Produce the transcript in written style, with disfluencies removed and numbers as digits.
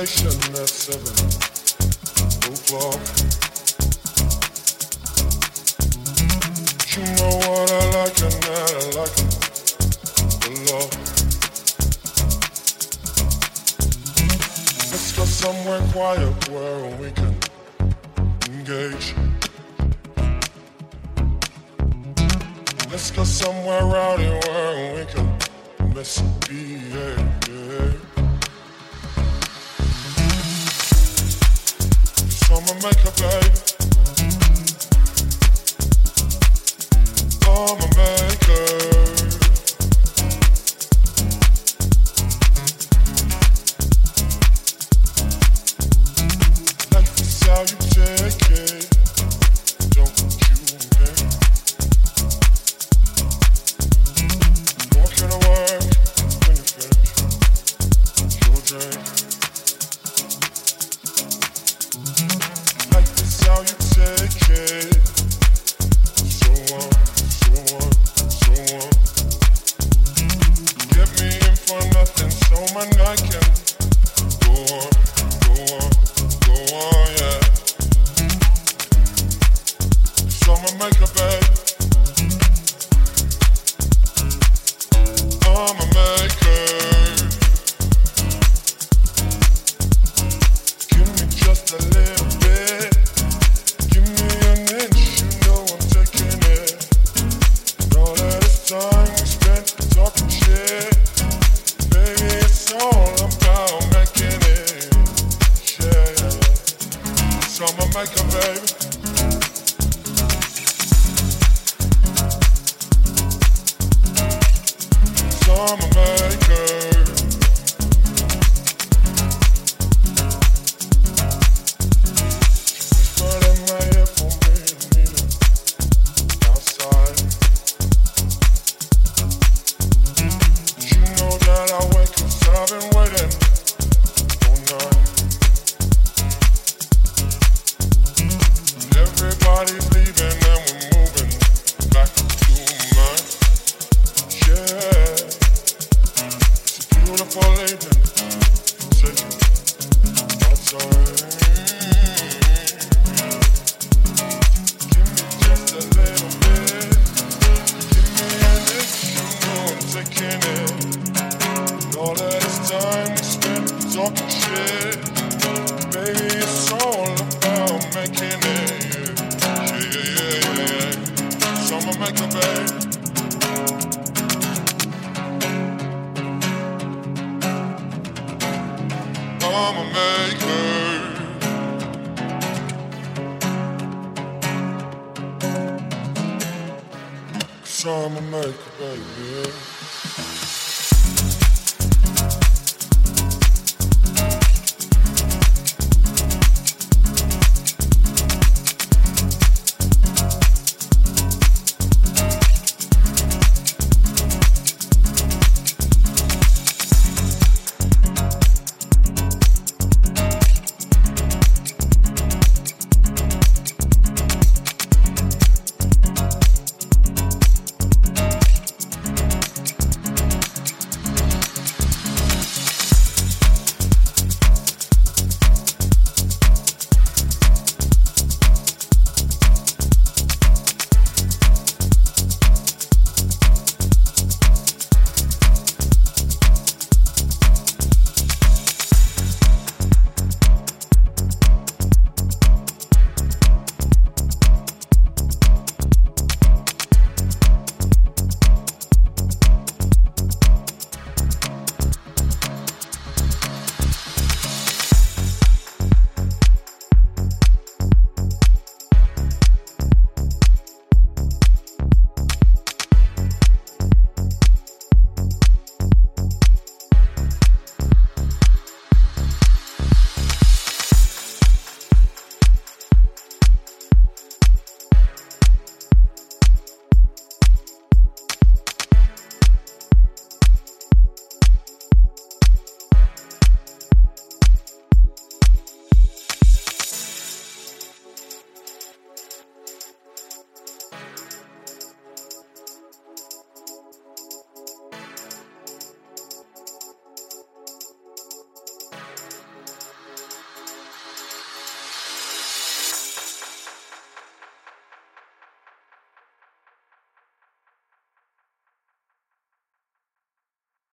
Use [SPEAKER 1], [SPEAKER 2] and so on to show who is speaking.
[SPEAKER 1] station at 7 o'clock. You know what I like and that I like it a lot. Let's go somewhere quiet where we can engage. Let's go somewhere rowdy where we can misbehave. So I'ma make a baby. I'ma make her. Like this how you take it. Don't you care? Walking to work when you finish your drink. Like this how you take it. So on. Get me in for nothing, so my night can go on, yeah. So I'ma make a bed. I'ma make her. Give me just a little bit. Give me an inch, you know I'm taking it. All of this time we spent talking shit, baby, it's all about making it, yeah. So I'ma make a baby. So I'ma make her. But in my ear for me to meet her outside. You know that I wait 'cause I've been waiting all night. Everybody's leaving and we're moving back to mine. Yeah, it's a beautiful evening. Take it outside. Give me just a little bit. Give me an inch, you know I'm taking it. All of this time we spent talking shit, baby, it's all about making it, yeah. So I'ma make a baby. I'ma make her. So I'ma make a baby.